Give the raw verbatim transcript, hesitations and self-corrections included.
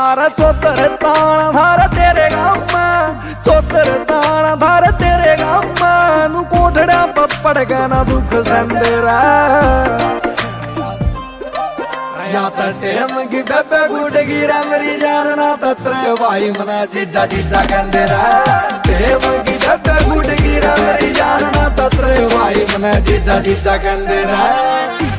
मारा चौतर ताण धार तेरे गाँव में, चौतर ताण धार तेरे गाँव में, नू कोठड़ा पपड़ गना दुख संदेरा या टेम की बेबे गुड गिरा मेरी जान ना तत्रे भाई मना जीजा जीजा कंदेरा टेम की बेबे गुड गिरा मेरी जान ना तत्रे भाई मना जीजा जीजा कंदेरा।